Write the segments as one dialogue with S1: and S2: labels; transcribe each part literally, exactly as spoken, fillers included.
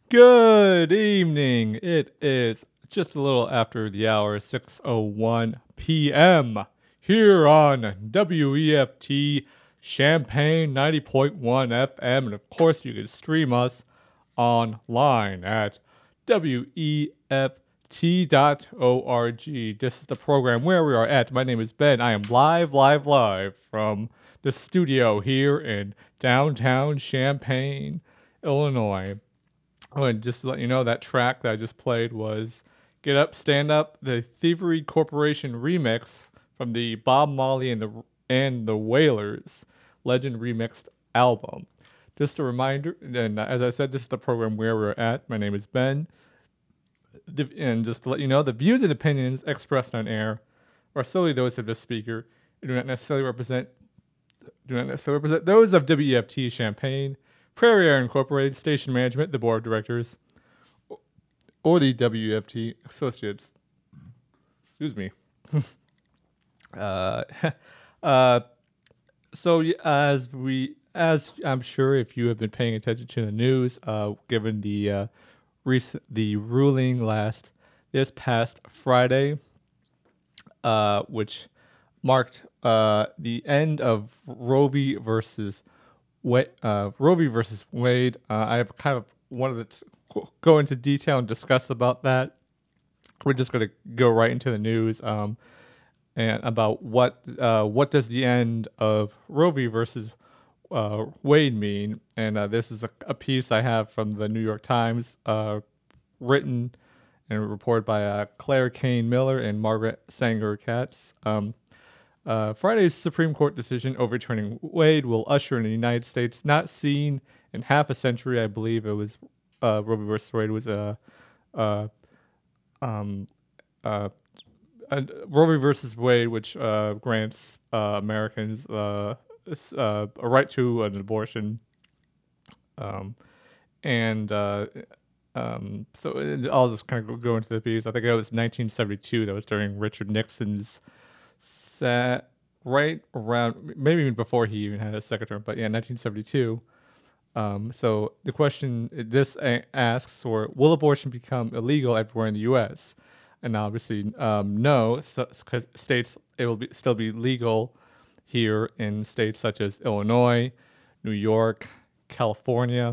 S1: Good evening. It is just a little after the hour, six oh one p.m. here on W E F T Champagne ninety point one F M. And of course, you can stream us online at W E F T dot org. This is the program where we are at. My name is Ben. I am live, live, live from the studio here in downtown Champaign, Illinois. Oh, and just to let you know, that track that I just played was Get Up, Stand Up, the Thievery Corporation remix from the Bob Marley and the and the Wailers Legend Remixed album. Just a reminder, and as I said, this is the program where we're at. My name is Ben. The, and just to let you know, the views and opinions expressed on air are solely those of the speaker and do not necessarily represent do not necessarily represent those of W E F T Champaign, Prairie Air Incorporated, Station Management, the Board of Directors, or the W F T Associates. Excuse me. uh, uh, so as we, as I'm sure if you have been paying attention to the news, uh, given the uh, recent the ruling last this past Friday, uh, which marked uh, the end of Roe v. versus Wade, uh, Roe v. versus Wade. Uh, I have kind of wanted to go into detail and discuss about that. We're just going to go right into the news um, and about what uh, what does the end of Roe v. versus uh, Wade mean. And uh, this is a, a piece I have from the New York Times, uh, written and reported by uh, Claire Kane Miller and Margaret Sanger Katz. Um, uh, Friday's Supreme Court decision overturning Wade will usher in the United States not seen in half a century. I believe it was uh, Roe v. versus Wade was a uh, uh, um, uh, uh, Roe v. versus Wade, which uh, grants uh, Americans uh, uh, a right to an abortion, um, and uh, um, so it, I'll just kind of go into the piece. I think it was nineteen seventy-two. That was during Richard Nixon's set right around, maybe even before he even had a second term, but yeah, nineteen seventy-two. Um, so the question this a- asks, or will abortion become illegal everywhere in the U S? And obviously, um, no, because so, states it will be, still be legal here in states such as Illinois, New York, California.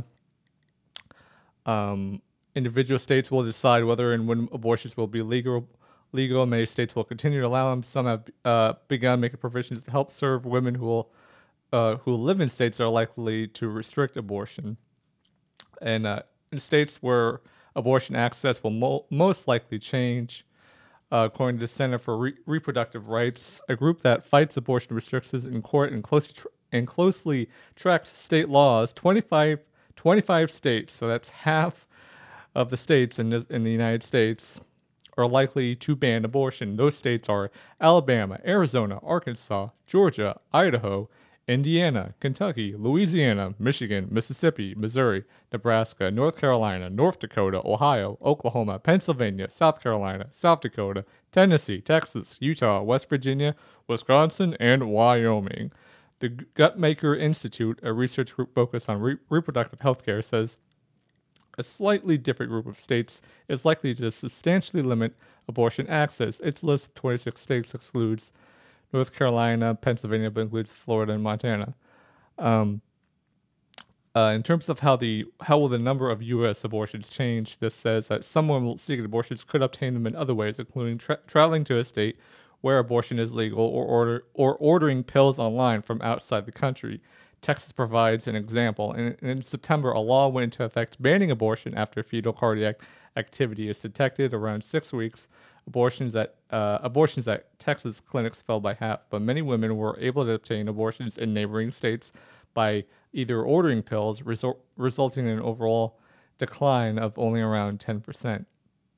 S1: Um, individual states will decide whether and when abortions will be legal. Legal. Many states will continue to allow them. Some have uh, begun making provisions to help serve women who will uh, who live in states that are likely to restrict abortion. And uh, in states where abortion access will mo- most likely change, uh, according to the Center for Re- Reproductive Rights, a group that fights abortion restrictions in court and closely tr- and closely tracks state laws. twenty-five, twenty-five states, so that's half of the states in, this, in the United States, are likely to ban abortion. Those states are Alabama, Arizona, Arkansas, Georgia, Idaho, Indiana, Kentucky, Louisiana, Michigan, Mississippi, Missouri, Nebraska, North Carolina, North Dakota, Ohio, Oklahoma, Pennsylvania, South Carolina, South Dakota, Tennessee, Texas, Utah, West Virginia, Wisconsin, and Wyoming. The Guttmacher Institute, a research group focused on re- reproductive health care, says a slightly different group of states is likely to substantially limit abortion access. Its list of twenty-six states excludes North Carolina, Pennsylvania, but includes Florida and Montana. Um, uh, in terms of how the how will the number of U S abortions change, this says that some women seeking abortions could obtain them in other ways, including tra- traveling to a state where abortion is legal, or order or ordering pills online from outside the country. Texas provides an example. In, in September, a law went into effect banning abortion after fetal cardiac activity is detected around six weeks. Abortions at uh, abortions at Texas clinics fell by half, but many women were able to obtain abortions in neighboring states by either ordering pills, result, resulting in an overall decline of only around ten percent.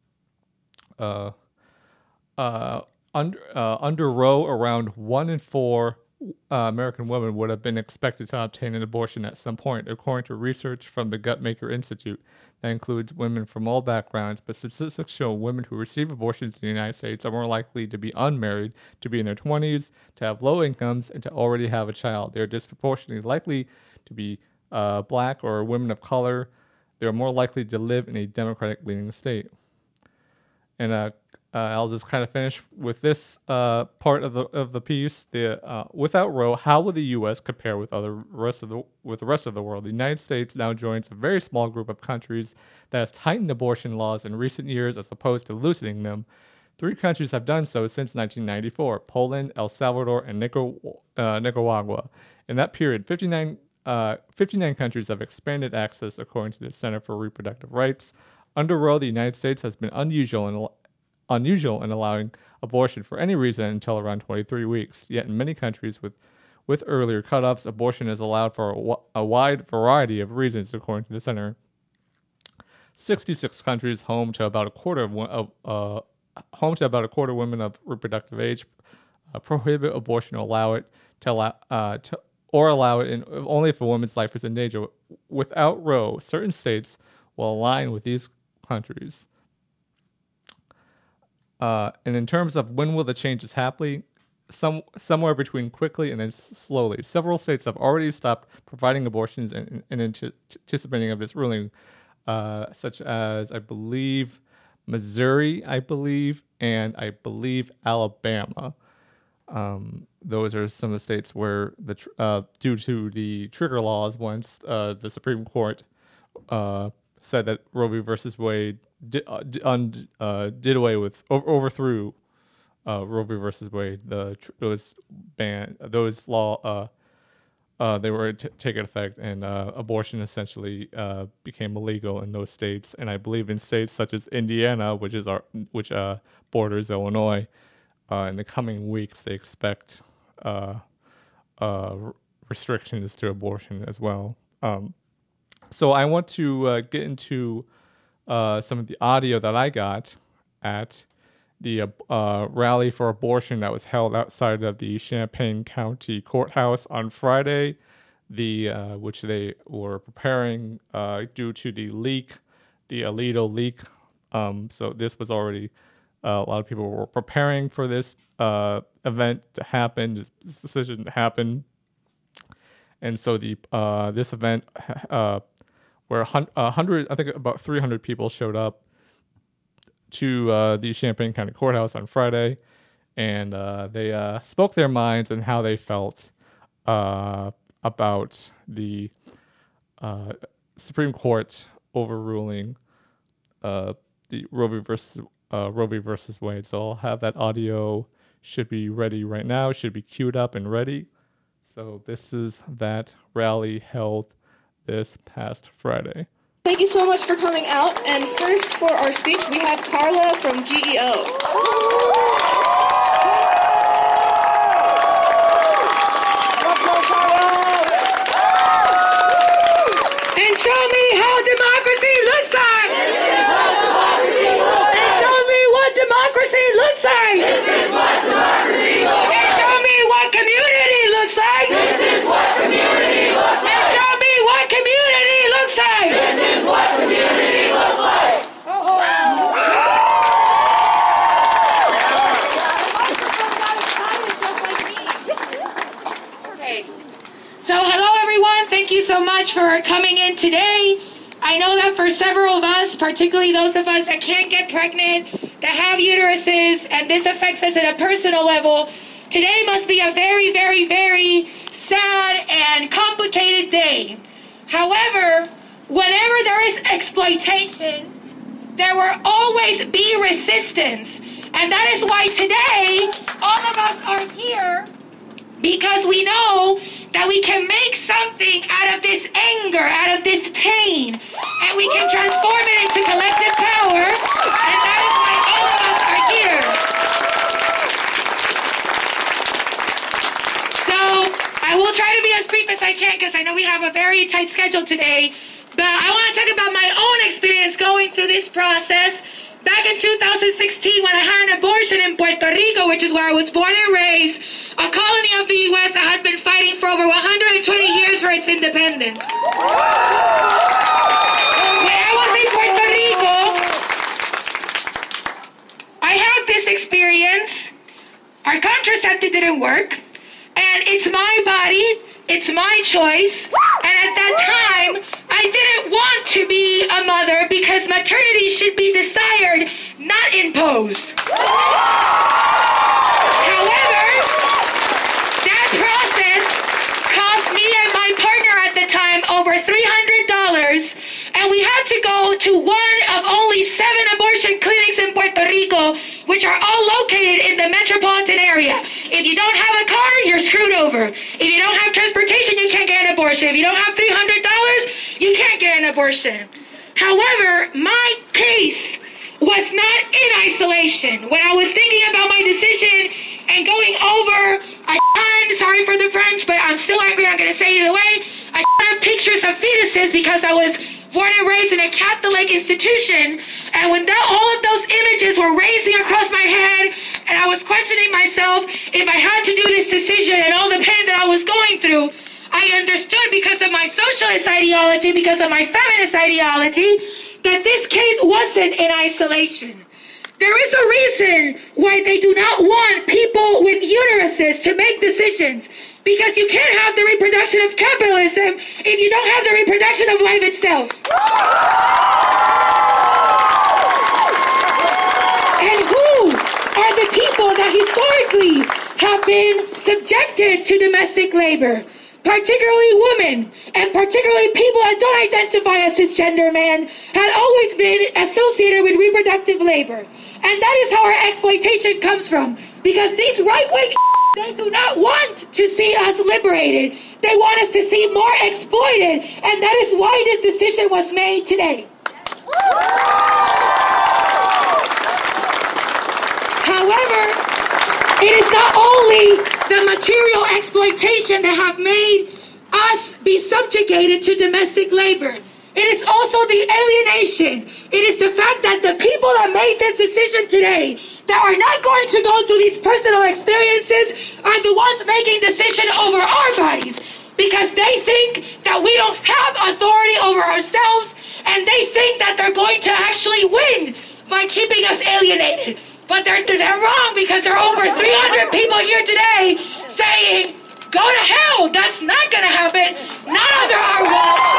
S1: Uh, uh, under uh, under Roe, around one in four uh, American women would have been expected to obtain an abortion at some point, according to research from the Guttmacher Institute. That includes women from all backgrounds, but statistics show women who receive abortions in the United States are more likely to be unmarried, to be in their twenties, to have low incomes, and to already have a child. They are disproportionately likely to be uh, black or women of color, they are more likely to live in a Democratic-leaning state. And uh, uh, I'll just kind of finish with this uh, part of the of the piece. The uh, without Roe, how will the U S compare with other rest of the with the rest of the world? The United States now joins a very small group of countries that has tightened abortion laws in recent years, as opposed to loosening them. Three countries have done so since nineteen ninety-four: Poland, El Salvador, and Nicar- uh, Nicaragua. In that period, fifty-nine, uh, fifty-nine countries have expanded access, according to the Center for Reproductive Rights. Under Roe, the United States has been unusual in, unusual in allowing abortion for any reason until around twenty-three weeks. Yet in many countries with, with earlier cutoffs, abortion is allowed for a, a wide variety of reasons, according to the Center. sixty-six countries, home to about a quarter of, of uh, home to about a quarter of women of reproductive age, uh, prohibit abortion or allow it to allow uh, to, or allow it in, only if a woman's life is in danger. Without Roe, certain states will align with these countries. Uh, and in terms of when will the changes happen, some somewhere between quickly and then slowly. Several states have already stopped providing abortions in, in, in anticipating of this ruling, uh, such as I believe Missouri, I believe, and I believe Alabama. Um, those are some of the states where, the tr- uh, due to the trigger laws, once uh, the Supreme Court uh, said that Roe v. versus Wade did, uh, did, un, uh, did away with, over, overthrew uh, Roe v. versus Wade. The tr- those ban those law uh, uh, they were to take effect, and uh, abortion essentially uh, became illegal in those states. And I believe in states such as Indiana, which is our which uh, borders Illinois, uh, in the coming weeks they expect uh, uh, restrictions to abortion as well. Um, so I want to uh, get into uh, some of the audio that I got at the uh, rally for abortion that was held outside of the Champaign County Courthouse on Friday, the uh, which they were preparing uh, due to the leak, the Alito leak. Um, so this was already, uh, a lot of people were preparing for this uh, event to happen, this decision to happen. And so the uh, this event, uh, where a hundred, I think about three hundred people showed up to uh, the Champaign County Courthouse on Friday, and uh, they uh, spoke their minds and how they felt uh, about the uh, Supreme Court overruling uh, the Roe v. versus uh, Roe v. versus Wade. So I'll have that audio, should be ready right now, should be queued up and ready. So this is that rally held this past Friday.
S2: Thank you so much for coming out. And first for our speech, we have Carla from G E O. And show me how democracy looks like. And show me what democracy looks like.
S3: This is what democracy looks like.
S2: And show me what community looks like.
S3: This is what community looks like.
S2: And show me what community looks like.
S3: This is what community looks like.
S2: Okay. So hello everyone, thank you so much for coming in today. I know that for several of us, particularly those of us that can't get pregnant, that have uteruses, and this affects us at a personal level, today must be a very, very, very sad and complicated day. However, whenever there is exploitation, there will always be resistance. And that is why today, all of us are here, because we know that we can make something out of this anger, out of this pain, and we can transform it into collective power, and that is why all of us are here. So I will try to be as brief as I can, because I know we have a very tight schedule today, but I want to talk about my own experience going through this process. Back in two thousand sixteen, when I had an abortion in Puerto Rico, which is where I was born and raised, a colony of the U S that has been fighting for over one hundred twenty years for its independence. When I was in Puerto Rico, I had this experience. Our contraceptive didn't work, and it's my body, it's my choice, and at that time, I didn't want to be a other because maternity should be desired, not imposed. However, that process cost me and my partner at the time over three hundred dollars, and we had to go to one of only seven abortion clinics in Puerto Rico, which are all located in the metropolitan area. If you don't have a car, you're screwed over. If you don't have transportation, you can't get an abortion. If you don't have three hundred dollars, you can't get an abortion. However, my case was not in isolation. When I was thinking about my decision and going over, I sorry for the French, but I'm still angry, I'm going to say it either way. I have pictures of fetuses because I was born and raised in a Catholic institution, and when that, all of those images were racing across my head, and I was questioning myself if I had to do this decision and all the pain that I was going through, I understood because of my socialist ideology, because of my feminist ideology, that this case wasn't in isolation. There is a reason why they do not want people with uteruses to make decisions, because you can't have the reproduction of capitalism if you don't have the reproduction of life itself. And who are the people that historically have been subjected to domestic labor? Particularly women, and particularly people that don't identify as cisgender men, had always been associated with reproductive labor. And that is how our exploitation comes from. Because these right-wing they do not want to see us liberated. They want us to see more exploited. And that is why this decision was made today. However, it is not only the material exploitation that have made us be subjugated to domestic labor. It is also the alienation. It is the fact that the people that made this decision today, that are not going to go through these personal experiences, are the ones making decision over our bodies. Because they think that we don't have authority over ourselves, and they think that they're going to actually win by keeping us alienated. But they're, they're wrong, because there are over three hundred people here today saying, go to hell, that's not going to happen, not under our walls.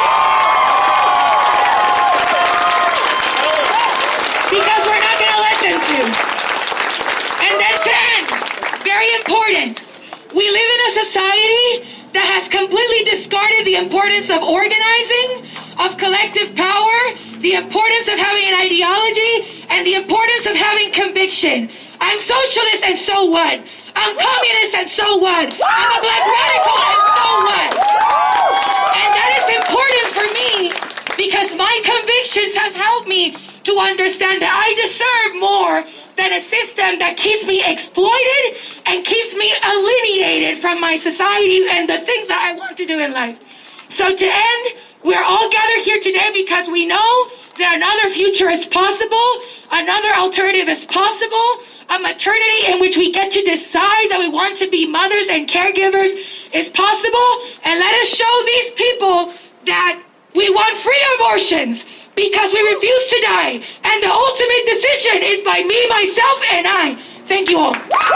S2: Because we're not going to let them to. And then to end, very important, we live in a society that has completely discarded the importance of organizing, of collective power, the importance of having an ideology, and the importance of having conviction. I'm socialist, and so what? I'm communist, and so what? I'm a black radical, and so what? And that is important for me because my convictions have helped me to understand that I deserve more than a system that keeps me exploited and keeps me alienated from my society and the things that I want to do in life. So to end, we're all gathered here today because we know that another future is possible, another alternative is possible, a maternity in which we get to decide that we want to be mothers and caregivers is possible, and let us show these people that we want free abortions because we refuse to die, and the ultimate decision is by me, myself, and I. Thank you all.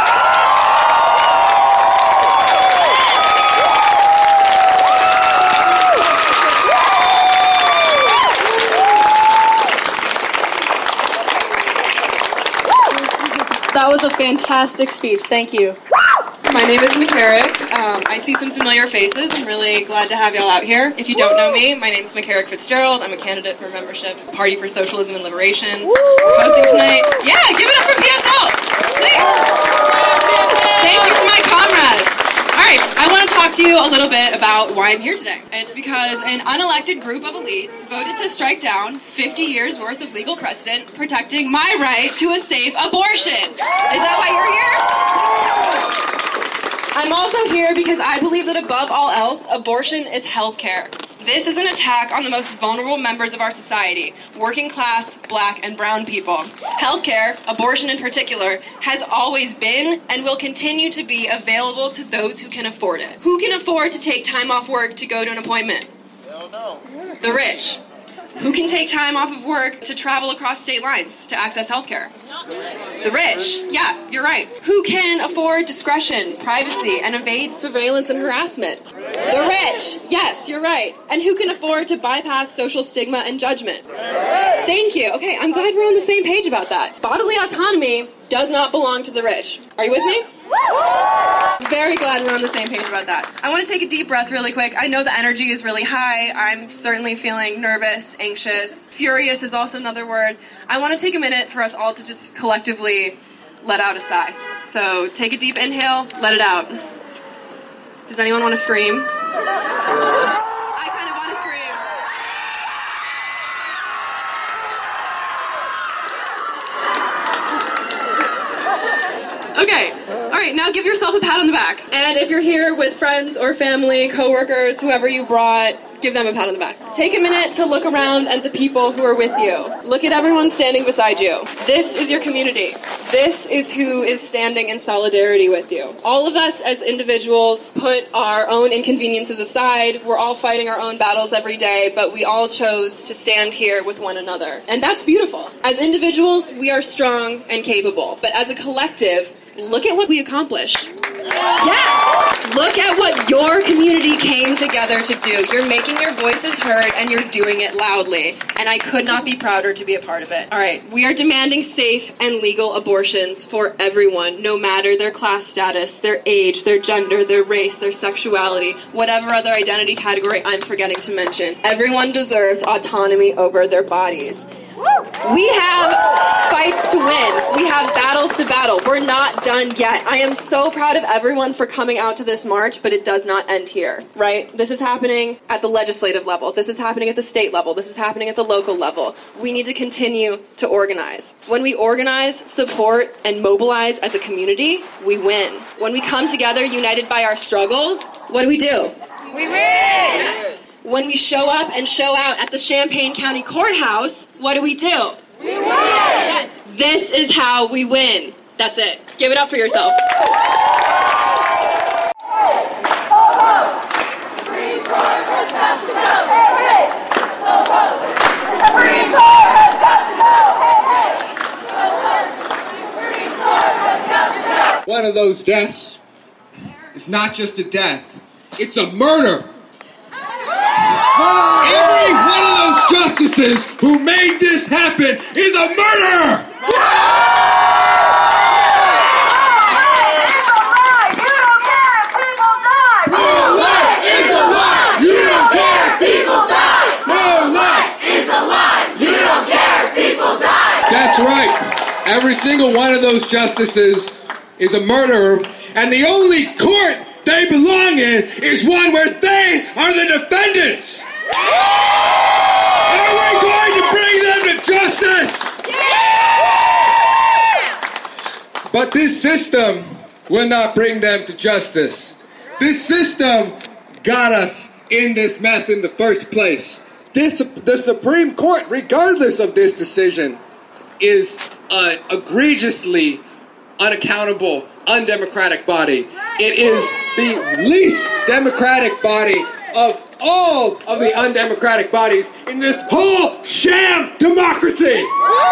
S4: That was a fantastic speech. Thank you.
S5: My name is McCarrick. Um, I see some familiar faces. I'm really glad to have y'all out here. If you don't know me, my name is McCarrick Fitzgerald. I'm a candidate for membership at Party for Socialism and Liberation. We're hosting tonight. Yeah, give it up for P S L. Please. Thank you to my comrades. All right, I want to talk to you a little bit about why I'm here today. It's because an unelected group of elites voted to strike down fifty years worth of legal precedent protecting my right to a safe abortion. Is that why you're here? I'm also here because I believe that above all else, abortion is health care. This is an attack on the most vulnerable members of our society, working class, black, and brown people. Healthcare, abortion in particular, has always been and will continue to be available to those who can afford it. Who can afford to take time off work to go to an appointment? Hell no. The rich. Who can take time off of work to travel across state lines to access healthcare? No. The rich. Yeah, you're right. Who can afford discretion, privacy, and evade surveillance and harassment? The rich. Yes, you're right. And who can afford to bypass social stigma and judgment? Thank you. Okay, I'm glad we're on the same page about that. Bodily autonomy does not belong to the rich. Are you with me? Very glad we're on the same page about that. I want to take a deep breath really quick. I know the energy is really high. I'm certainly feeling nervous, anxious. Furious is also another word. I want to take a minute for us all to just collectively let out a sigh. So take a deep inhale, let it out. Does anyone want to scream? I kind of want to scream. Okay, all right, now give yourself a pat on the back. And if you're here with friends or family, coworkers, whoever you brought, give them a pat on the back. Take a minute to look around at the people who are with you. Look at everyone standing beside you. This is your community. This is who is standing in solidarity with you. All of us as individuals put our own inconveniences aside. We're all fighting our own battles every day, but we all chose to stand here with one another. And that's beautiful. As individuals, we are strong and capable. But as a collective, look at what we accomplished. Yeah! Look at what your community came together to do. You're making your voices heard and you're doing it loudly. And I could not be prouder to be a part of it. All right, we are demanding safe and legal abortions for everyone, no matter their class status, their age, their gender, their race, their sexuality, whatever other identity category I'm forgetting to mention. Everyone deserves autonomy over their bodies. We have fights to win. We have battles to battle. We're not done yet. I am so proud of everyone for coming out to this march, but it does not end here, right? This is happening at the legislative level. This is happening at the state level. This is happening at the local level. We need to continue to organize. When we organize, support, and mobilize as a community, we win. When we come together united by our struggles, what do we do? We win! Yes. When we show up and show out at the Champaign County Courthouse, what do we do? We win! Yes, this is how we win. That's it. Give it up for yourself.
S6: One of those deaths is not just a death, it's a murder. Every one of those justices who made this happen is a murderer! No life is a lie! You don't care! People die! No life is a lie! You don't care! People die! That's right. Every single one of those justices is a murderer, and the only court they belong in is one where they are the defendants! Are we going to bring them to justice? Yeah! But this system will not bring them to justice. This system got us in this mess in the first place. This, the Supreme Court, regardless of this decision, is an egregiously unaccountable, undemocratic body. It is the least democratic body of all of the undemocratic bodies in this whole sham democracy.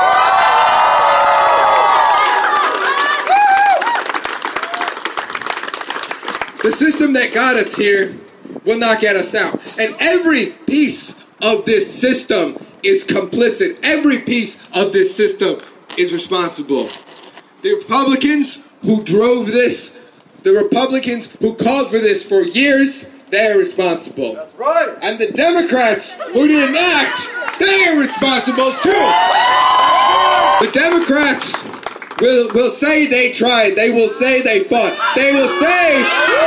S6: The system that got us here will not get us out. And every piece of this system is complicit. Every piece of this system is responsible. The Republicans who drove this, the Republicans who called for this for years, they're responsible. That's right. And the Democrats who didn't act, they're responsible too. The Democrats will will say they tried. They will say they fought. They will say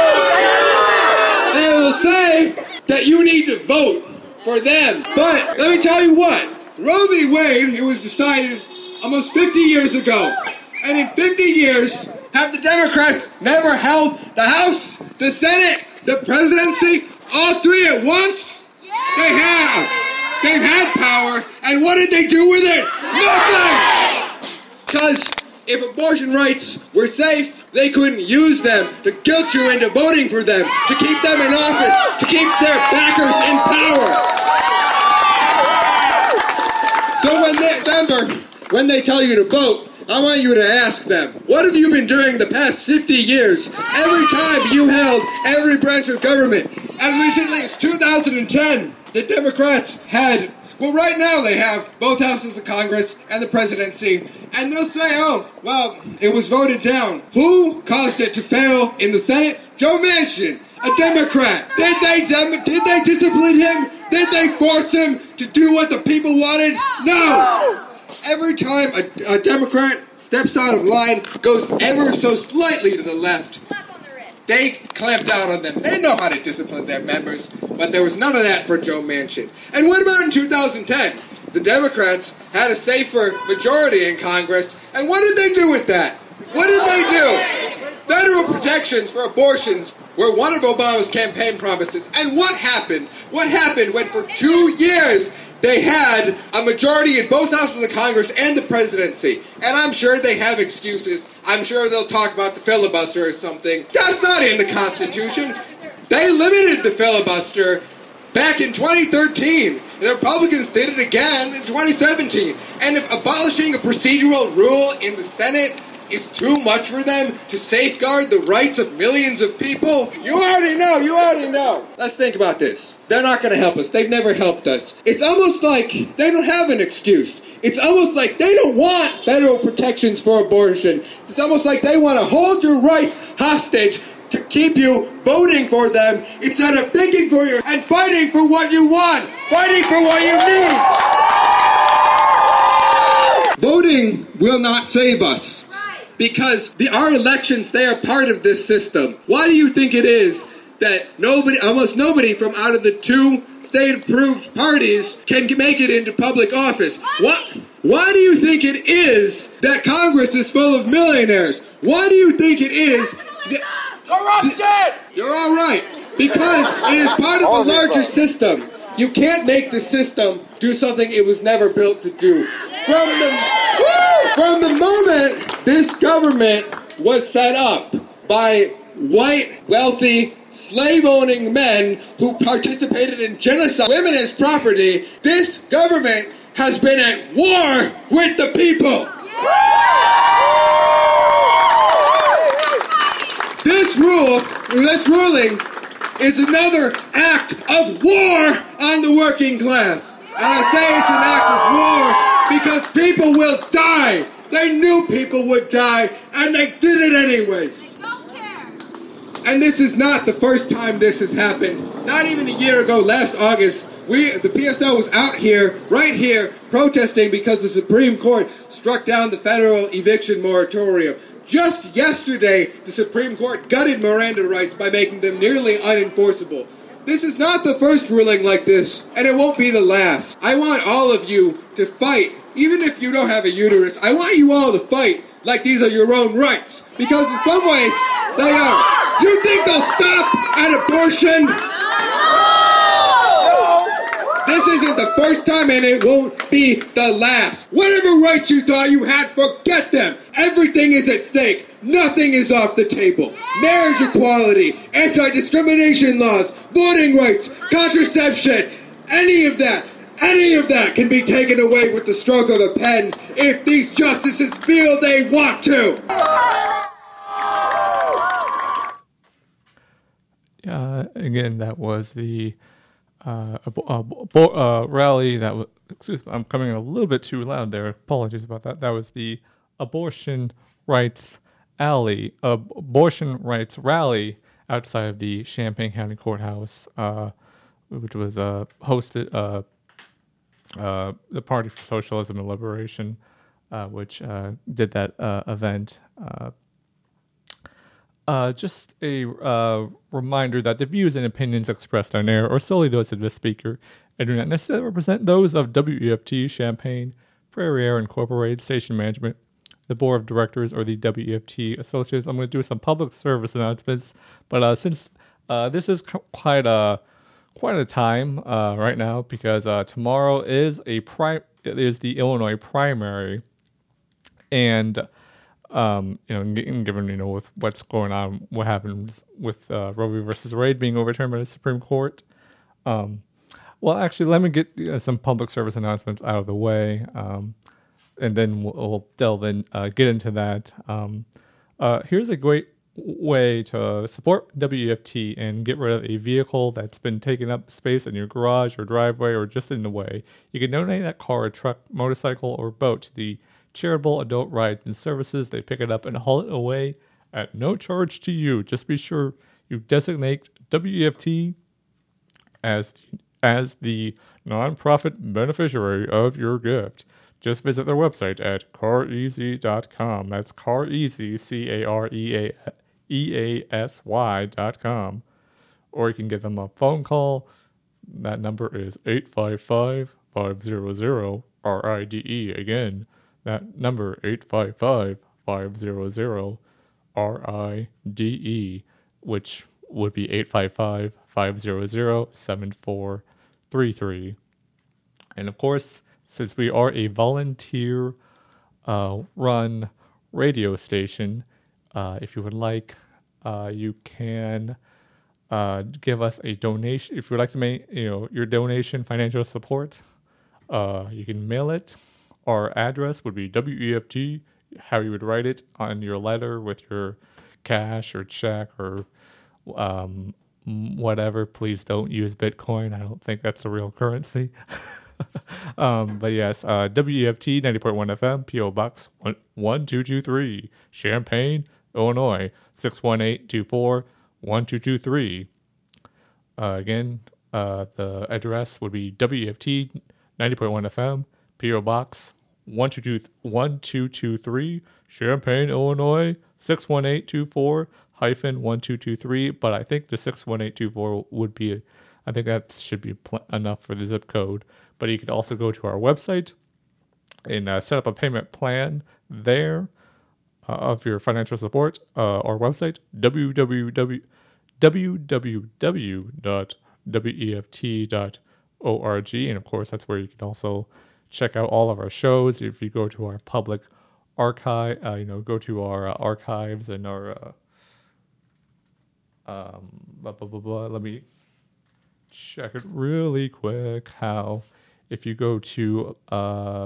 S6: they will say that you need to vote for them. But let me tell you what, Roe v. Wade, it was decided almost fifty years ago. And in fifty years, have the Democrats never held the House, the Senate, the presidency, all three at once? Yeah. They have. They've had power, and what did they do with it? Nothing! Because if abortion rights were safe, they couldn't use them to guilt you into voting for them, to keep them in office, to keep their backers in power. So when they, remember, when they tell you to vote, I want you to ask them, what have you been doing the past fifty years? Every time you held every branch of government. As recently as two thousand ten, the Democrats had, well, right now they have both houses of Congress and the presidency. And they'll say, oh, well, it was voted down. Who caused it to fail in the Senate? Joe Manchin, a Democrat. Did they, dem- did they discipline him? Did they force him to do what the people wanted? No! Every time a, a Democrat steps out of line, goes ever so slightly to the left, they clamp down on them. They know how to discipline their members, but there was none of that for Joe Manchin. And what about in two thousand ten? The Democrats had a safer majority in Congress, and what did they do with that? What did they do? Federal protections for abortions were one of Obama's campaign promises. And what happened? What happened when for two years they had a majority in both houses of Congress and the presidency? And I'm sure they have excuses. I'm sure they'll talk about the filibuster or something. That's not in the Constitution. They limited the filibuster back in twenty thirteen. The Republicans did it again in twenty seventeen. And if abolishing a procedural rule in the Senate is too much for them to safeguard the rights of millions of people, you already know, you already know. Let's think about this. They're not going to help us. They've never helped us. It's almost like they don't have an excuse. It's almost like they don't want federal protections for abortion. It's almost like they want to hold your rights hostage to keep you voting for them instead of thinking for you and fighting for what you want, fighting for what you need. Voting will not save us because the, our elections, they are part of this system. Why do you think it is that nobody, almost nobody from out of the two state-approved parties can make it into public office? What? Why do you think it is that Congress is full of millionaires? Why do you think it is that... Corruption! You're all right. Because it is part of a larger system. You can't make the system do something it was never built to do. From the, from the moment this government was set up by white, wealthy, slave-owning men who participated in genocide, women as property, this government has been at war with the people. This rule, this ruling, is another act of war on the working class. And I say it's an act of war because people will die. They knew people would die, and they did it anyways. And this is not the first time this has happened. Not even a year ago, last August, we, the P S L was out here, right here, protesting because the Supreme Court struck down the federal eviction moratorium. Just yesterday, the Supreme Court gutted Miranda rights by making them nearly unenforceable. This is not the first ruling like this, and it won't be the last. I want all of you to fight, even if you don't have a uterus. I want you all to fight like these are your own rights, because in some ways, they are. Do you think they'll stop at abortion? This isn't the first time, and it won't be the last. Whatever rights you thought you had, forget them. Everything is at stake. Nothing is off the table. Marriage equality, anti-discrimination laws, voting rights, contraception, any of that, any of that can be taken away with the stroke of a pen if these justices feel they want to.
S1: Uh, again, that was the uh, uh, uh, rally that was, excuse me, I'm coming in a little bit too loud there. Apologies about that. That was the abortion rights alley, uh, abortion rights rally outside of the Champaign County Courthouse, uh, which was uh, hosted, uh, uh, the Party for Socialism and Liberation, uh, which uh, did that uh, event. Uh, Uh, just a uh, reminder that the views and opinions expressed on air are solely those of the speaker and do not necessarily represent those of W E F T, Champaign, Prairie Air Incorporated, Station Management, the Board of Directors, or the W E F T Associates. I'm going to do some public service announcements, but uh, since uh, this is quite a quite a time uh, right now, because uh, tomorrow is a pri- is the Illinois primary, and Um, you know, given, you know, with what's going on, what happens with uh, Roe v. versus Wade being overturned by the Supreme Court. Um, well, actually, let me get uh, some public service announcements out of the way. Um, and then we'll, we'll delve in, uh, get into that. Um, uh, here's a great way to support W E F T and get rid of a vehicle that's been taking up space in your garage or driveway or just in the way. You can donate that car, truck, motorcycle, or boat to the charitable adult rides and services. They pick it up and haul it away at no charge to you. Just be sure you designate W E F T as as the nonprofit beneficiary of your gift. Just visit their website at car easy dot com. That's CarEasy, C A R E A E A S Y dot com. Or you can give them a phone call. That number is eight five five, five hundred, R I D E. Again, that number, eight five five, five hundred, R I D E, which would be eight five five, five hundred, seven four three three. And of course, since we are a volunteer uh, run radio station, uh, if you would like, uh, you can uh, give us a donation. If you would like to make, you know, your donation financial support, uh, you can mail it. Our address would be W E F T, how you would write it on your letter with your cash or check or um, whatever. Please don't use Bitcoin. I don't think that's the real currency. um, but yes, uh, W E F T ninety point one F M, P O Box one two two three, Champaign, Illinois six one eight two four, one two two three. Uh, again, uh, the address would be W E F T ninety point one F M, P O Box one two two three, Champaign, Illinois six one eight two four, hyphen one two two three. But I think the six one eight two four would be, I think that should be pl- enough for the zip code. But you could also go to our website and uh, set up a payment plan there uh, of your financial support. Uh, our website, w w w dot w e f t dot org. And of course, that's where you can also check out all of our shows. If you go to our public archive, uh, you know, go to our uh, archives and our, uh, um, blah, blah, blah, blah. Let me check it really quick. How, if you go to, uh,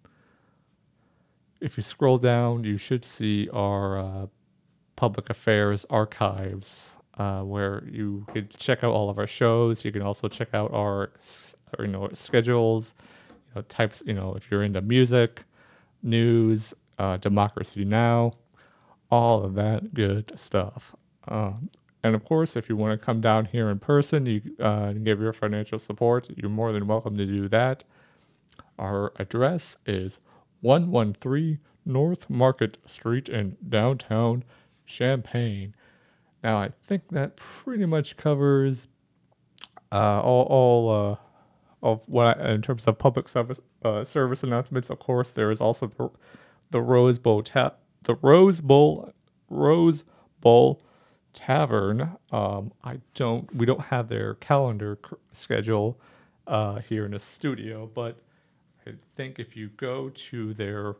S1: if you scroll down, you should see our uh, public affairs archives, uh, where you could check out all of our shows. You can also check out our, you know, schedules, you know, types. You know, if you're into music, news, uh, Democracy Now, all of that good stuff. Um, And of course, if you want to come down here in person, you uh, and give your financial support, you're more than welcome to do that. Our address is one one three North Market Street in downtown Champaign. Now, I think that pretty much covers uh, all all uh, of what I, in terms of public service uh, service announcements. Of course, there is also the, the Rose Bowl ta- the Rose Bowl Rose Bowl. Tavern. Um, I don't. We don't have their calendar c- schedule uh, here in the studio, but I think if you go to their,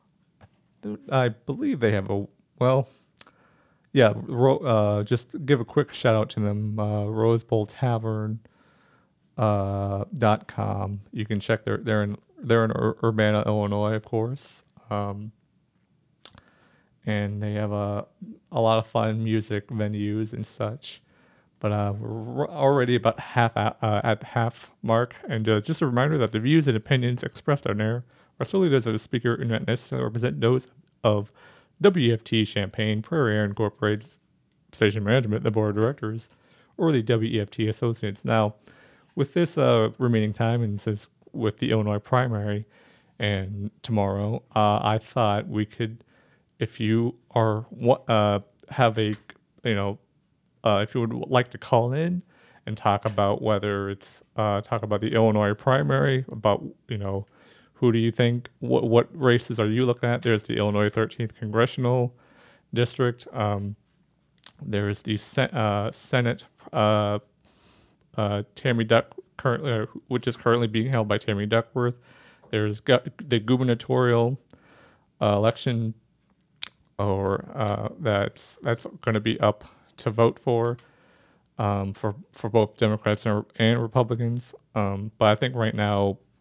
S1: I believe they have a well, yeah. Ro, uh, just give a quick shout out to them. Uh, Rose Bowl Tavern. Uh, dot com. You can check their. They're in. They're in Ur- Urbana, Illinois, of course. Um, And they have a a lot of fun music venues and such, but uh, we're already about half at, uh, at the half mark. And uh, just a reminder that the views and opinions expressed on air are solely those of the speaker and not necessarily represent those of W E F T Champaign Prairie Air Incorporated, station management, the board of directors, or the W E F T associates. Now, with this uh, remaining time, and since with the Illinois primary and tomorrow, uh, I thought we could. If you are uh, have a, you know, uh, if you would like to call in and talk about whether it's uh, talk about the Illinois primary, about, you know, who do you think, what what races are you looking at? There's the Illinois thirteenth congressional district. Um, there's the sen- uh, Senate uh, uh, Tammy Duck currently, uh, which is currently being held by Tammy Duckworth. There's gu- the gubernatorial uh, election. Or uh, that's that's going to be up to vote for, um, for for both Democrats and, and Republicans. Um, but I think right now,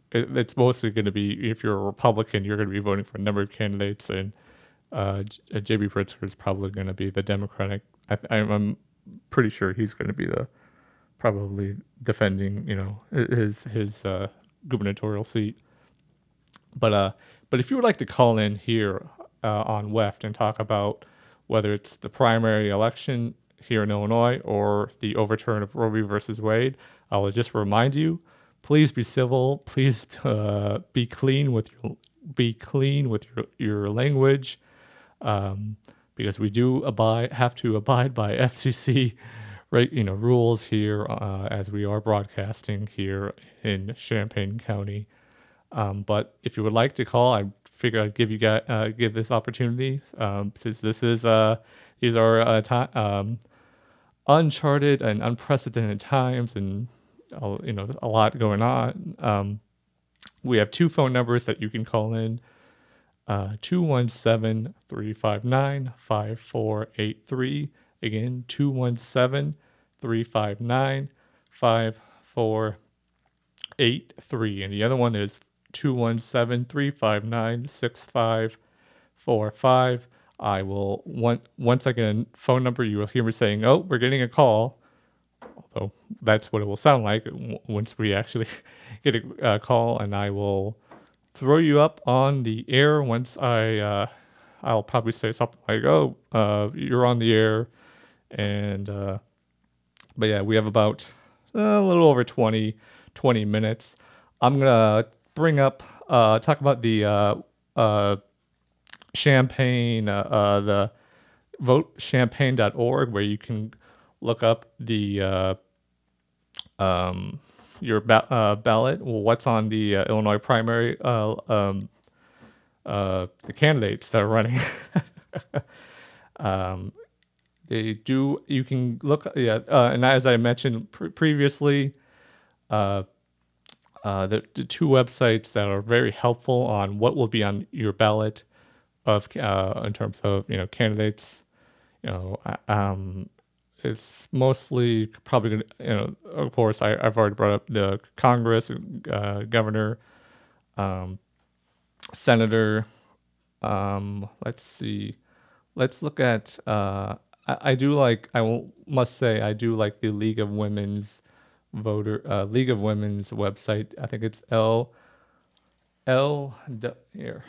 S1: it, it's mostly going to be, if you're a Republican, you're going to be voting for a number of candidates, and uh, J B. Pritzker is probably going to be the Democratic. I, I'm pretty sure he's going to be the probably defending, you know, his his uh, gubernatorial seat. But uh, but if you would like to call in here uh, on W E F T and talk about whether it's the primary election here in Illinois or the overturn of Roe v. versus Wade, I will just remind you: please be civil. Please uh, be clean with your be clean with your your language, um, because we do abide have to abide by F C C, right? You know, rules here uh, as we are broadcasting here in Champaign County. Um, but if you would like to call, I figure I'd give you guys uh, give this opportunity, um, since this is uh, these are uh, ti- um, uncharted and unprecedented times, and uh, you know, a lot going on. Um, we have two phone numbers that you can call in: uh, two one seven, three five nine, five four eight three. Again, two one seven, three five nine, five four eight three, and the other one is two one seven, three five nine, six five four five. I will, one, once I get a phone number, you will hear me saying, "Oh, we're getting a call." Although that's what it will sound like w- once we actually get a uh, call, and I will throw you up on the air once I, uh, I'll probably say something like, "Oh, uh, you're on the air," and, uh, but yeah, we have about uh, a little over twenty, twenty minutes. I'm gonna bring up, uh, talk about the uh, uh, Champaign, uh, uh, the vote champaign dot org, where you can look up the uh, um, your ba- uh, ballot. Well, what's on the uh, Illinois primary? Uh, um, uh, the candidates that are running. um, they do. You can look. Yeah, uh, and as I mentioned pre- previously. Uh, Uh, the, the two websites that are very helpful on what will be on your ballot of uh, in terms of, you know, candidates. You know, um, it's mostly probably gonna, you know, of course I, I've already brought up the Congress, uh, governor, um, senator. Um, let's see, let's look at. Uh, I, I do like. I will, must say I do like the League of Women's voter uh, League of Women's website. I think it's L L here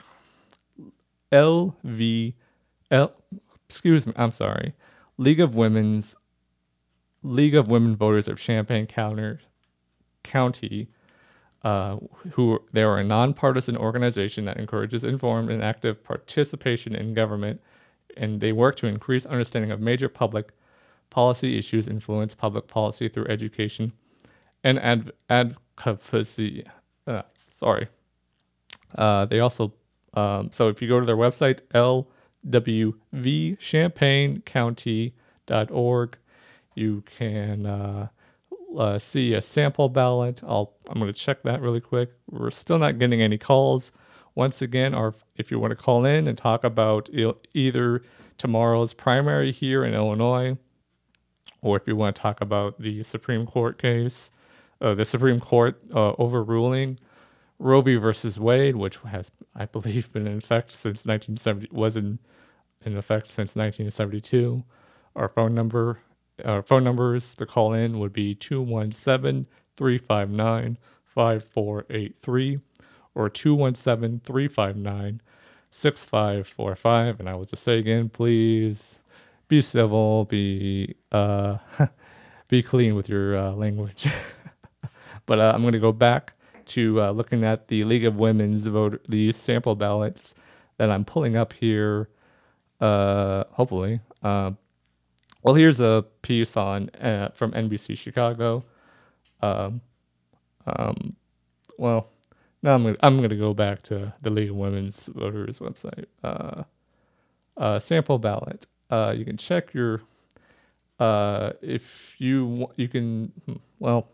S1: L V L. Excuse me. I'm sorry. League of Women's League of Women Voters of Champaign County County. Uh, who they are a nonpartisan organization that encourages informed and active participation in government, and they work to increase understanding of major public policy issues, influence public policy through education and ad- advocacy. Uh, sorry. Uh, they also, um, so if you go to their website, L W V champaign county dot org, you can uh, uh, see a sample ballot. I'll, I'm going to check that really quick. We're still not getting any calls. Once again, or if you want to call in and talk about il- either tomorrow's primary here in Illinois, or if you want to talk about the Supreme Court case, uh, the Supreme Court uh, overruling Roe v. versus Wade, which has, I believe, been in effect since nineteen seventy, was in, in effect since nineteen seventy-two. Our phone number, our phone numbers to call in would be two one seven, three five nine, five four eight three or two one seven, three five nine, six five four five. And I will just say again, please be civil, be uh, be clean with your uh, language. But uh, I'm going to go back to uh, looking at the League of Women's vote, the sample ballots that I'm pulling up here. Uh, hopefully, uh, well, here's a piece on uh, from N B C Chicago. Um, um, well, now I'm gonna, I'm going to go back to the League of Women's Voters website. Uh, uh, sample ballot. Uh, you can check your, uh, if you, you can, well,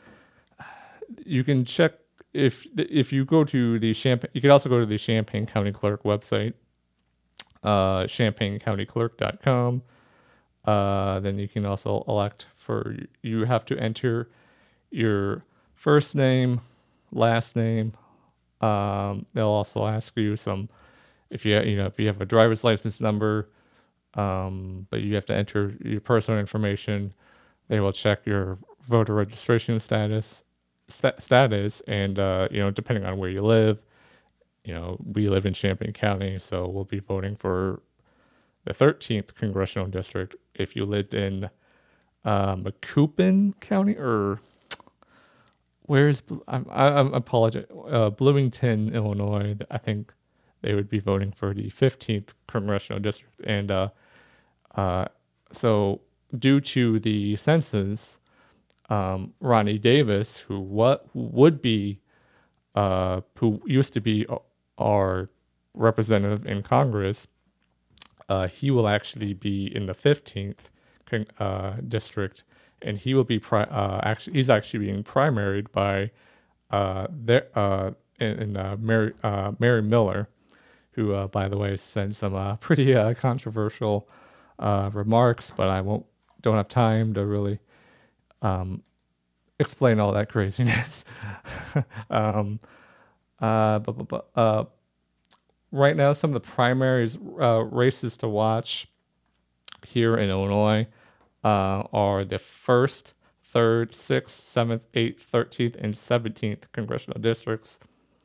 S1: you can check if, if you go to the Champaign, you can also go to the Champaign County Clerk website, uh, champaign county clerk dot com. Uh, then you can also elect for, you have to enter your first name, last name. Um, they'll also ask you some, if you you know if you have a driver's license number, um, but you have to enter your personal information. They will check your voter registration status, st- status, and uh, you know depending on where you live. You know, we live in Champaign County, so we'll be voting for the thirteenth congressional district. If you lived in uh, Macoupin County, or where's I, I, I apologize, uh, Bloomington, Illinois, I think they would be voting for the fifteenth congressional district. And uh, uh, so, due to the census, um, Ronnie Davis, who what would be, uh, who used to be our representative in Congress, uh, he will actually be in the fifteenth uh, district, and he will be pri- uh, actually he's actually being primaried by uh, there uh, in, in uh, Mary uh, Mary Miller, who uh, by the way sent some uh, pretty uh, controversial uh, remarks, but I won't don't have time to really um, explain all that craziness. um, Uh, but, but, but, uh, right now, some of the primaries uh, races to watch here in Illinois uh, are the first, third, sixth, seventh, eighth, thirteenth, and seventeenth congressional districts.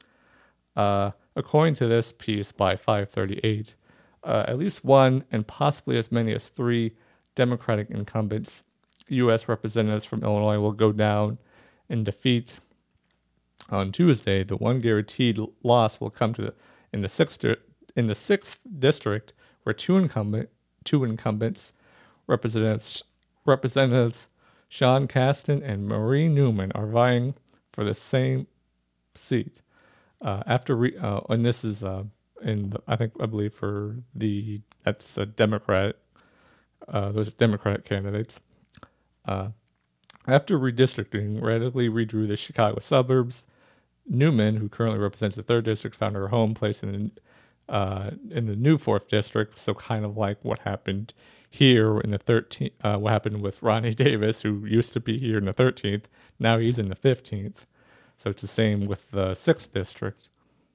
S1: Uh, according to this piece by five thirty-eight, uh, at least one and possibly as many as three Democratic incumbents, U S representatives from Illinois, will go down in defeat. On Tuesday, the one guaranteed loss will come to the, in the sixth in the sixth district, where two incumbent two incumbents, representatives representatives Sean Casten and Marie Newman, are vying for the same seat. Uh, after re, uh, and this is uh, in the, I think I believe for the that's a Democrat. Uh, those are Democratic candidates. Uh, after redistricting, radically redrew the Chicago suburbs. Newman, who currently represents the third district, found her home place in the, uh, in the new fourth district. So kind of like what happened here in the thirteenth, uh, what happened with Ronnie Davis, who used to be here in the thirteenth. Now he's in the fifteenth. So it's the same with the sixth district.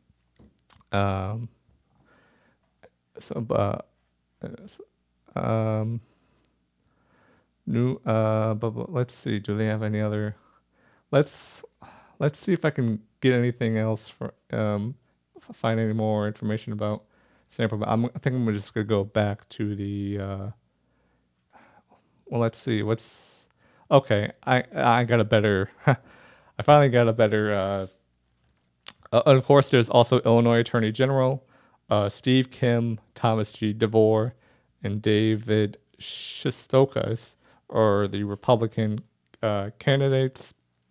S1: Um, so, uh, um, new, uh, but, but let's see, do they have any other, let's, let's see if I can get anything else for, um, find any more information about sample. I'm, I think I'm just gonna go back to the, uh, well, let's see, what's, okay, I, I got a better, I finally got a better, uh, uh, of course, there's also Illinois Attorney General, uh, Steve Kim, Thomas G. DeVore, and David Shistokas are the Republican uh, candidates.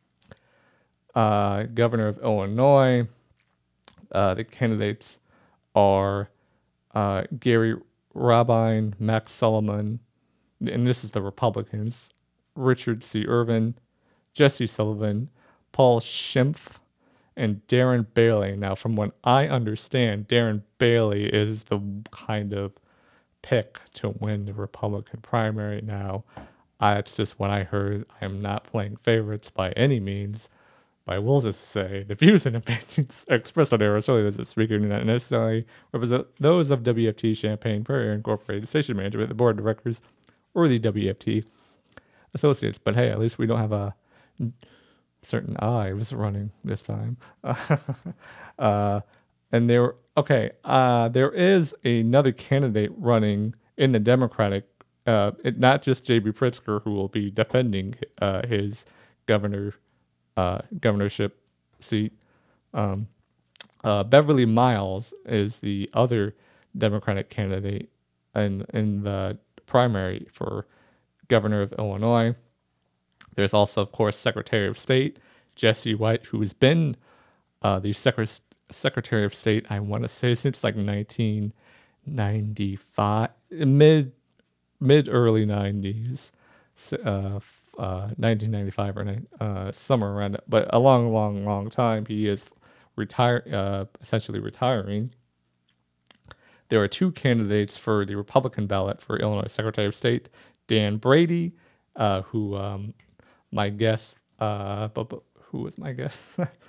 S1: Uh, Governor of Illinois, uh, the candidates are uh, Gary Rabine, Max Sullivan, and this is the Republicans, Richard C. Irvin, Jesse Sullivan, Paul Schimpf, and Darren Bailey. Now, from what I understand, Darren Bailey is the kind of pick to win the Republican primary. Now, I, it's just what I heard. I am not playing favorites by any means, but I will just say the views and opinions expressed on air solely as a speaker do not necessarily represent those of W F T Champaign Prairie Incorporated, station management, the board of directors, or the W F T associates. But hey, at least we don't have a certain Ives running this time. uh, and there, okay, uh, there is another candidate running in the Democratic, uh, it, not just J B. Pritzker, who will be defending uh, his governor uh, governorship seat. Um, uh, Beverly Miles is the other Democratic candidate in in the primary for governor of Illinois. There's also, of course, Secretary of State Jesse White, who has been uh, the Secre- Secretary of State, I want to say, since like nineteen ninety-five, mid mid early nineties, uh, uh, nineteen ninety-five or uh, somewhere around it. But a long, long, long time. He is retire, uh, essentially retiring. There are two candidates for the Republican ballot for Illinois Secretary of State: Dan Brady, uh, who um, my guest, uh, but, but who was my guest? uh,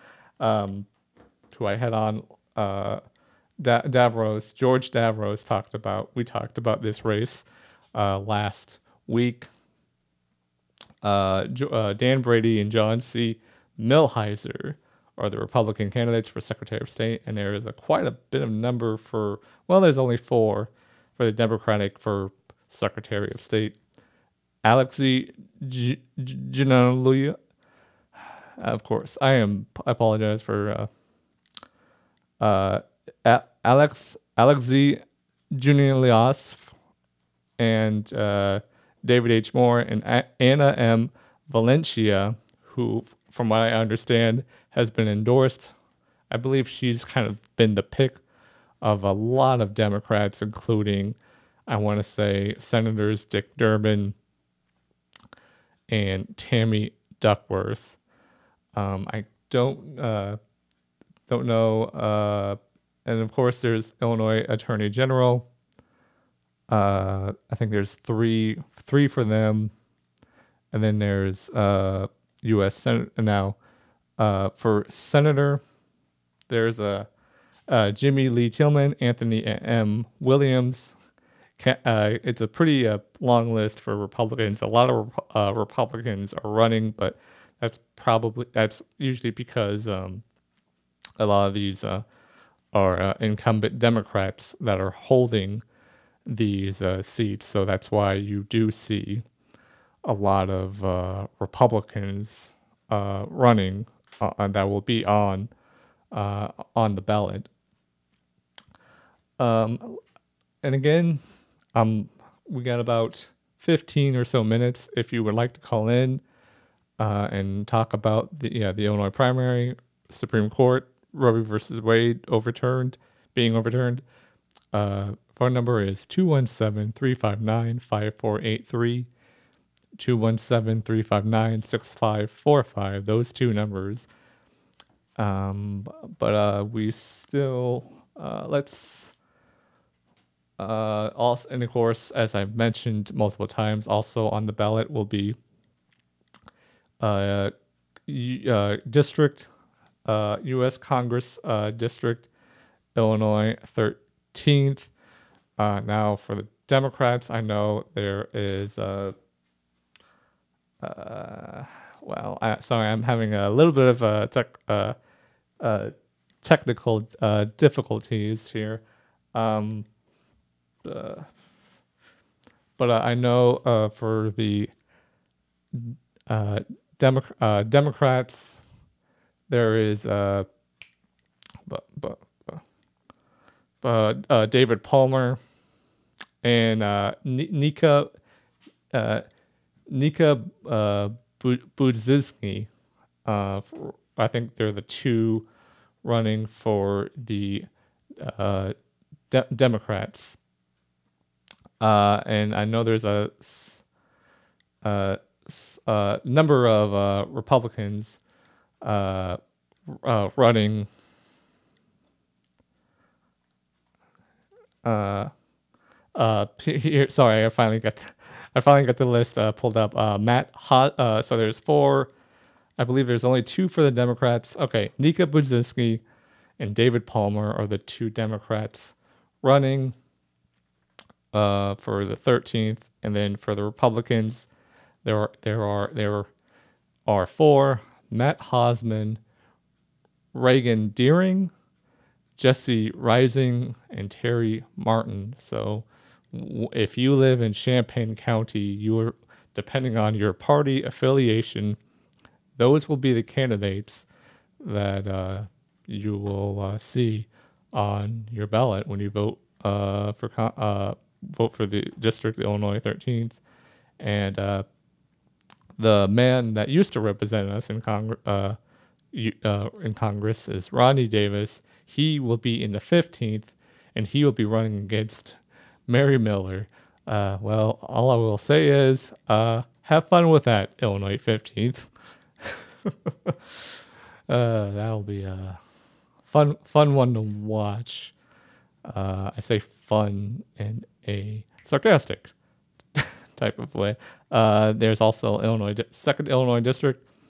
S1: um, who I had on, uh, da- Davros, George Davros talked about, we talked about this race uh, last week. Uh, Jo- uh, Dan Brady and John C. Millhiser are the Republican candidates for Secretary of State, and there is a quite a bit of number for, well, there's only four for the Democratic for Secretary of State. Alexei G- G- Giannoluia, of course, I am, I apologize for, uh, uh, A- Alex, Alexei Giannoluia, and, uh, David H. Moore, and A- Anna M. Valencia, who, f- from what I understand, has been endorsed. I believe she's kind of been the pick of a lot of Democrats, including, I want to say, Senators Dick Durbin and Tammy Duckworth. Um, I don't uh, don't know, uh, and of course, there's Illinois Attorney General. Uh, I think there's three three for them, and then there's uh, U S Senate now. Uh, for Senator, there's a uh, Jimmy Lee Tillman, Anthony M. Williams. Ca- Uh, it's a pretty uh, long list for Republicans. A lot of uh, Republicans are running, but that's probably that's usually because um, a lot of these uh, are uh, incumbent Democrats that are holding these uh, seats. So that's why you do see a lot of uh, Republicans uh, running uh, that will be on uh, on the ballot. Um, and again, um, we got about fifteen or so minutes. If you would like to call in uh, and talk about the yeah the Illinois primary, Supreme Court, Roe v. versus Wade overturned, being overturned. Uh, phone number is two one seven, three five nine, five four eight three, two one seven, three five nine, six five four five, those two numbers. Um, but uh, we still, uh, let's, uh, also, and of course, as I've mentioned multiple times, also on the ballot will be uh, y- uh, district, uh, U S Congress uh, District, Illinois thirteenth. Uh, now for the Democrats, I know there is a, uh, well, I, sorry, I'm having a little bit of a tech, uh, uh, technical uh, difficulties here. Um, uh, but uh, I know uh, for the uh, Demo- uh, Democrats, there is uh, but, but, uh, uh, David Palmer and uh, N- Nika uh, Nika uh, Bu- Budzinski. Uh, for, I think they're the two running for the uh, de- Democrats. Uh, and I know there's a s- uh, s- uh, number of uh, Republicans uh, uh, running. Uh, uh, here, sorry, I finally got, the, I finally got the list uh, pulled up. Uh, Matt, Ho- uh, so there's four. I believe there's only two for the Democrats. Okay, Nika Budzinski and David Palmer are the two Democrats running uh, for the thirteenth, and then for the Republicans, there are there are there are four: Matt Hosman, Reagan Deering, Jesse Rising, and Terry Martin. So w- if you live in Champaign County, you're, depending on your party affiliation, those will be the candidates that uh, you will uh, see on your ballot when you vote uh, for con- uh, vote for the district, Illinois thirteenth. And uh, the man that used to represent us in Congress, uh, you- uh, in Congress is Rodney Davis. He will be in the fifteenth, and he will be running against Mary Miller. Uh, well, all I will say is, uh, have fun with that, Illinois fifteenth. uh, that'll be a fun, fun one to watch. Uh, I say fun in a sarcastic type of way. Uh, there's also Illinois, second Illinois district,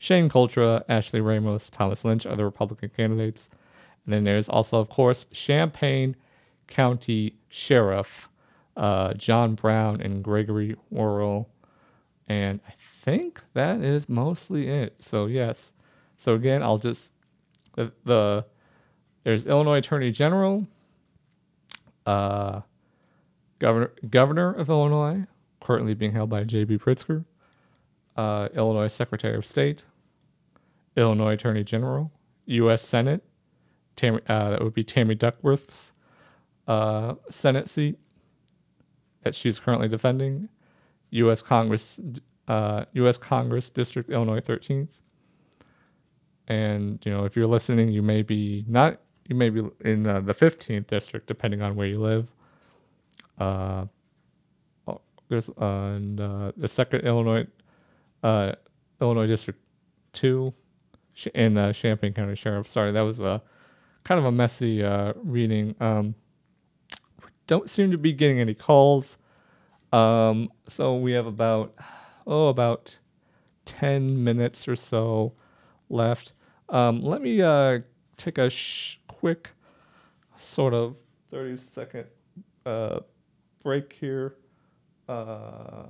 S1: Shane Coltra, Ashley Ramos, Thomas Lynch are the Republican candidates. And then there's also, of course, Champaign County Sheriff uh, John Brown and Gregory Worrell. And I think that is mostly it. So, yes. So, again, I'll just... The, the There's Illinois Attorney General, uh, Governor Governor of Illinois, currently being held by J B. Pritzker, uh, Illinois Secretary of State, Illinois Attorney General, U S Senate, Tammy, uh, that would be Tammy Duckworth's uh, Senate seat that she's currently defending, U S Congress, uh, U S Congress District Illinois thirteenth, and you know if you're listening, you may be not. You may be in uh, the fifteenth district, depending on where you live. Uh, oh, there's uh, and, uh, the second Illinois, uh, Illinois District two, in uh, Champaign County Sheriff. Sorry, that was a kind of a messy uh, reading. Um, don't seem to be getting any calls. Um, so we have about oh about ten minutes or so left. Um, let me uh, take a sh- quick sort of thirty second uh, break here. Uh,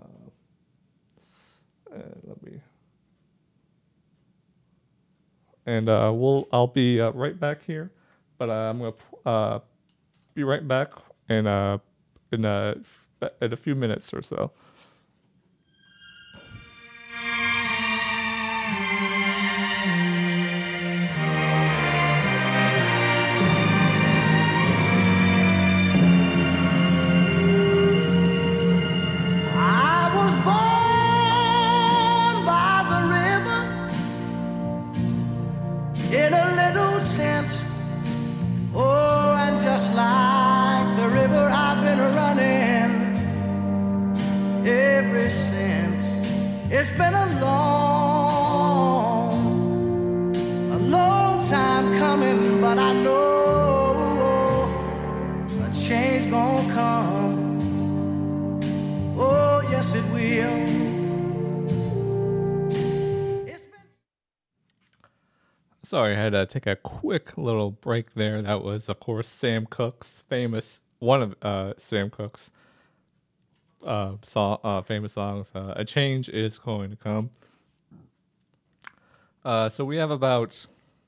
S1: and let me and uh, we'll I'll be uh, right back here, but uh, I'm gonna uh, be right back in uh in a in a few minutes or so.
S7: Tent. Oh, and just like the river, I've been running ever since. It's been a long, a long time coming, but I know a change gonna come. Oh, yes, it will.
S1: Sorry, I had to take a quick little break there. That was, of course, Sam Cooke's famous, one of uh, Sam Cooke's uh, song, uh, famous songs, uh, A Change Is Going to Come. Uh, so we have about,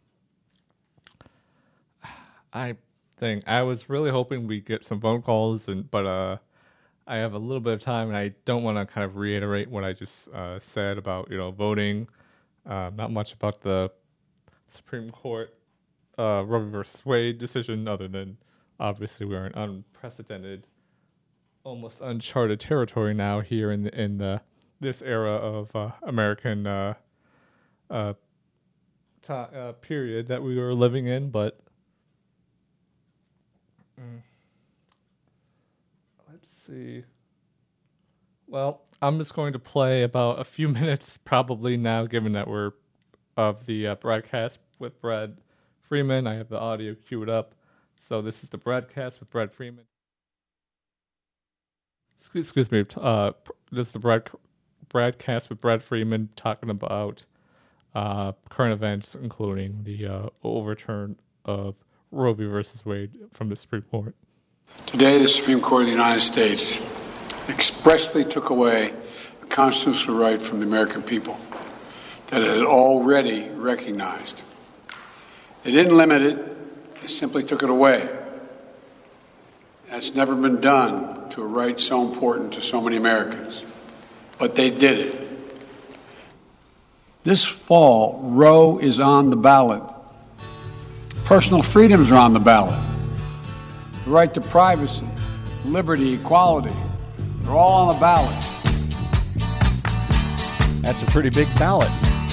S1: I think, I was really hoping we'd get some phone calls, and but uh, I have a little bit of time, and I don't want to kind of reiterate what I just uh, said about, you know, voting. Uh, not much about the Supreme Court uh, Roe versus Wade decision, other than obviously we're in unprecedented, almost uncharted territory now here in the, in the this era of uh, American uh, uh, t- uh, period that we were living in. But mm, let's see. Well, I'm just going to play about a few minutes probably now, given that we're of the uh, broadcast with Brad Freeman. I have the audio queued up. So this is the broadcast with Brad Freeman. Excuse, excuse me. Uh, this is the broad, broadcast with Brad Freeman talking about uh, current events, including the uh, overturn of Roe v. versus Wade from the Supreme Court.
S8: Today, the Supreme Court of the United States expressly took away a constitutional right from the American people that it had already recognized. They didn't limit it, they simply took it away. That's never been done to a right so important to so many Americans. But they did it. This fall, Roe is on the ballot. Personal freedoms are on the ballot. The right to privacy, liberty, equality, they're all on the ballot.
S9: That's a pretty big ballot.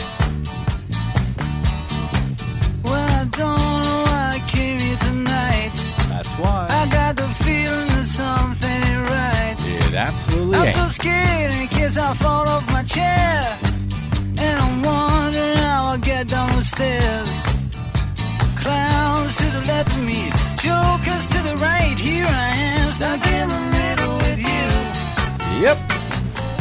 S9: Why?
S10: I got the feeling that something ain't right.
S9: It absolutely
S10: I'm
S9: ain't.
S10: so scared in case I fall off my chair. And I'm wondering how I'll get down the stairs. Clowns to the left of me, jokers to the right. Here I am, stuck in the middle with you.
S9: Yep.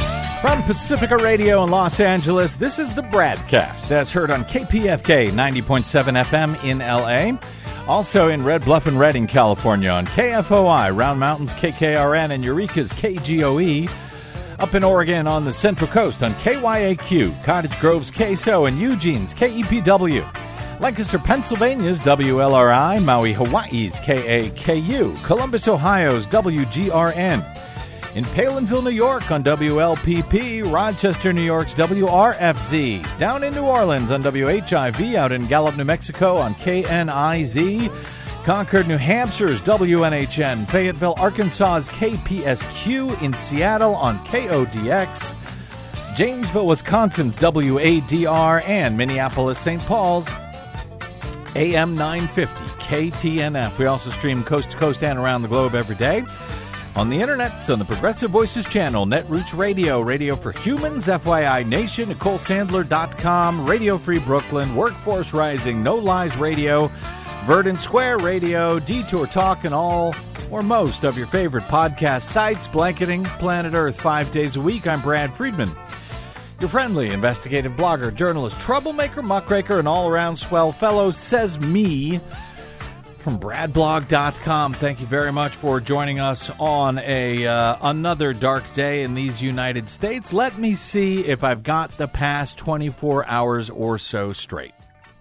S9: From Pacifica Radio in Los Angeles, this is the BradCast, that's heard on K P F K ninety point seven F M in L A, also in Red Bluff and Redding, California on K F O I, Round Mountains K K R N, and Eureka's K G O E, up in Oregon on the Central Coast on K Y A Q, Cottage Grove's K S O, and Eugene's K E P W, Lancaster, Pennsylvania's W L R I, Maui, Hawaii's K A K U, Columbus, Ohio's W G R N, in Palinville, New York on W L P P, Rochester, New York's W R F Z, down in New Orleans on W H I V, out in Gallup, New Mexico on K N I Z, Concord, New Hampshire's W N H N, Fayetteville, Arkansas's K P S Q, in Seattle on K O D X, Janesville, Wisconsin's W A D R, and Minneapolis, Saint Paul's A M nine fifty K T N F. We also stream coast to coast and around the globe every day on the internets, on the Progressive Voices channel, Netroots Radio, Radio for Humans, F Y I Nation, Nicole Sandler dot com, Radio Free Brooklyn, Workforce Rising, No Lies Radio, Verdant Square Radio, Detour Talk, and all or most of your favorite podcast sites, blanketing planet Earth five days a week. I'm Brad Friedman, your friendly investigative blogger, journalist, troublemaker, muckraker, and all-around swell fellow, says me, from brad blog dot com. Thank you very much for joining us on a uh, another dark day in these United States. Let me see if I've got the past twenty-four hours or so straight.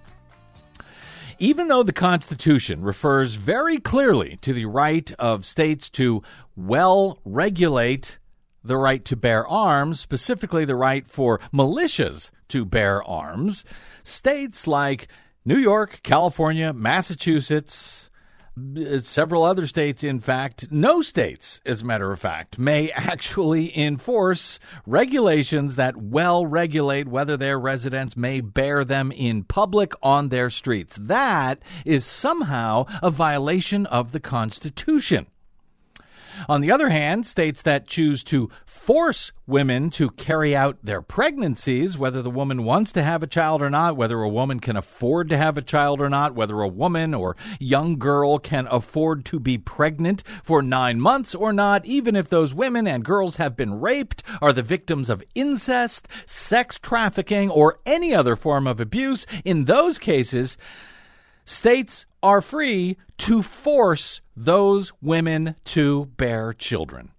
S9: Even though the Constitution refers very clearly to the right of states to well regulate the right to bear arms, specifically the right for militias to bear arms, states like New York, California, Massachusetts, several other states, in fact, no states, as a matter of fact, may actually enforce regulations that well regulate whether their residents may bear them in public on their streets. That is somehow a violation of the Constitution. On the other hand, states that choose to force women to carry out their pregnancies, whether the woman wants to have a child or not, whether a woman can afford to have a child or not, whether a woman or young girl can afford to be pregnant for nine months or not, even if those women and girls have been raped, are the victims of incest, sex trafficking, or any other form of abuse, in those cases, states are free to force those women to bear children.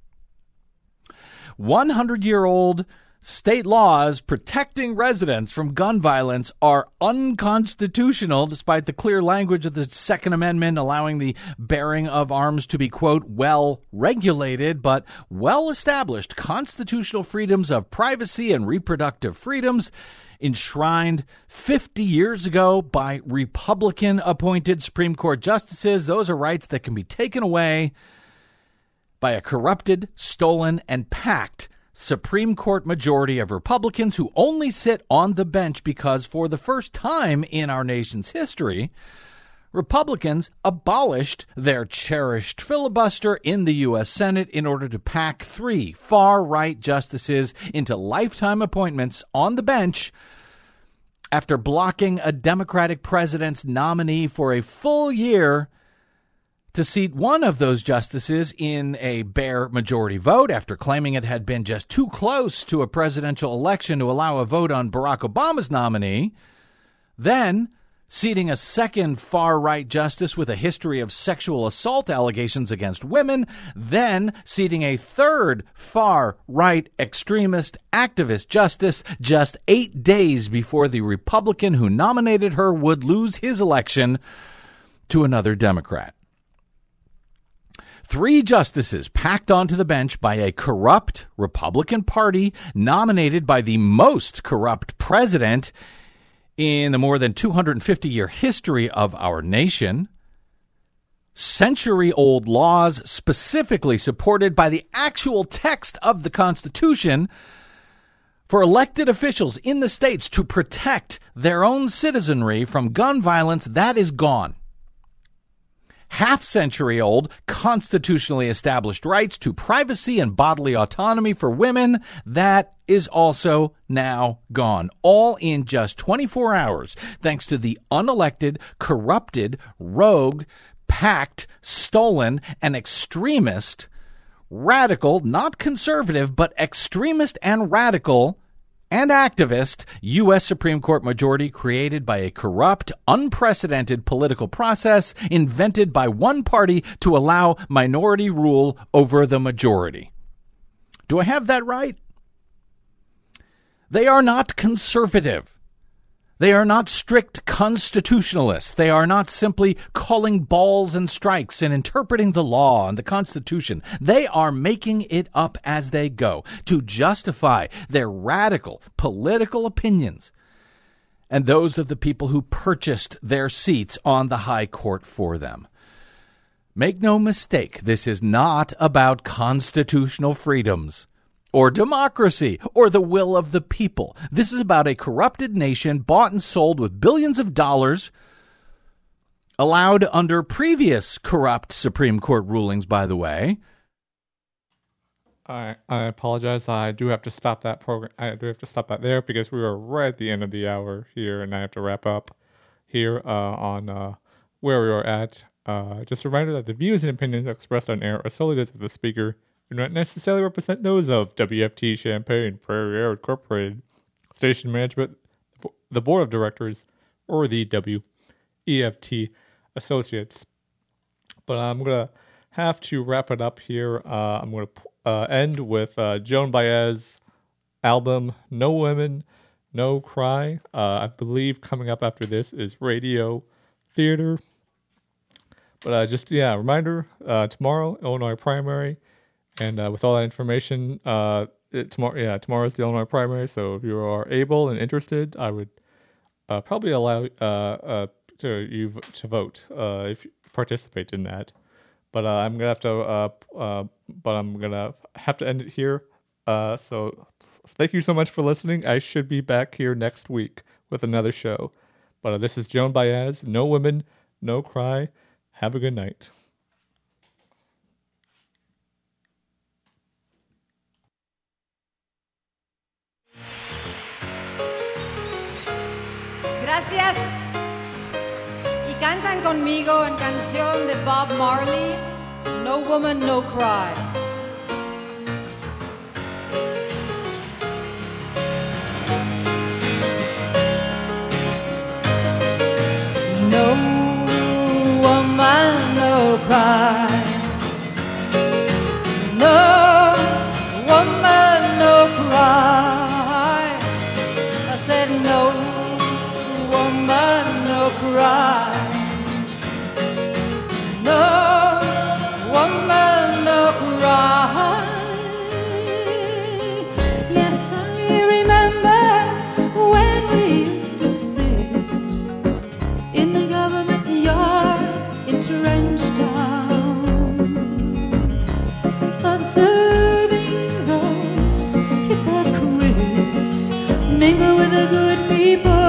S9: hundred-year-old state laws protecting residents from gun violence are unconstitutional, despite the clear language of the Second Amendment allowing the bearing of arms to be, quote, well regulated, but well-established constitutional freedoms of privacy and reproductive freedoms enshrined fifty years ago by Republican-appointed Supreme Court justices. Those are rights that can be taken away by a corrupted, stolen, and packed Supreme Court majority of Republicans who only sit on the bench because, for the first time in our nation's history, Republicans abolished their cherished filibuster in the U S Senate in order to pack three far-right justices into lifetime appointments on the bench after blocking a Democratic president's nominee for a full year to seat one of those justices in a bare majority vote, after claiming it had been just too close to a presidential election to allow a vote on Barack Obama's nominee, then seating a second far-right justice with a history of sexual assault allegations against women, then seating a third far-right extremist activist justice just eight days before the Republican who nominated her would lose his election to another Democrat. Three justices packed onto the bench by a corrupt Republican Party nominated by the most corrupt president in the more than two hundred fifty year history of our nation. Century-old laws specifically supported by the actual text of the Constitution for elected officials in the states to protect their own citizenry from gun violence, that is gone. Half-century-old, constitutionally established rights to privacy and bodily autonomy for women, that is also now gone. All in just twenty-four hours, thanks to the unelected, corrupted, rogue, packed, stolen, and extremist radical, not conservative, but extremist and radical and activist U S Supreme Court majority created by a corrupt, unprecedented political process invented by one party to allow minority rule over the majority. Do I have that right? They are not conservative. They are not strict constitutionalists. They are not simply calling balls and strikes and interpreting the law and the Constitution. They are making it up as they go to justify their radical political opinions and those of the people who purchased their seats on the high court for them. Make no mistake, this is not about constitutional freedoms or democracy, or the will of the people. This is about a corrupted nation bought and sold with billions of dollars, allowed under previous corrupt Supreme Court rulings, by the way.
S1: I I apologize. I do have to stop that program. I do have to stop that there because we are right at the end of the hour here, and I have to wrap up here uh, on uh, where we are at. Uh, just a reminder that the views and opinions expressed on air are solely those of the speaker, do not necessarily represent those of W F T Champaign Prairie Air Incorporated, station management, the board of directors, or the W E F T Associates. But I'm going to have to wrap it up here. Uh, I'm going to uh, end with uh, Joan Baez's album, No Women, No Cry. Uh, I believe coming up after this is Radio Theater. But uh, just, yeah, reminder, uh, tomorrow, Illinois primary. And uh, with all that information, uh, it, tomorrow, yeah, tomorrow's the Illinois primary. So if you are able and interested, I would uh, probably allow uh, uh, to you v- to vote uh, if you participate in that. But uh, I'm gonna have to, uh, uh, but I'm gonna have to end it here. Uh, so thank you so much for listening. I should be back here next week with another show. But uh, this is Joan Baez. No Women, No Cry. Have a good night.
S11: Gracias. Y cantan conmigo en canción de Bob Marley, No Woman, No Cry. No woman, no cry. No woman, no cry. I said no woman, no cry. No woman, no cry. Yes, I remember when we used to sit in the government yard in Trenchtown, observing those hypocrites mingle with the good people.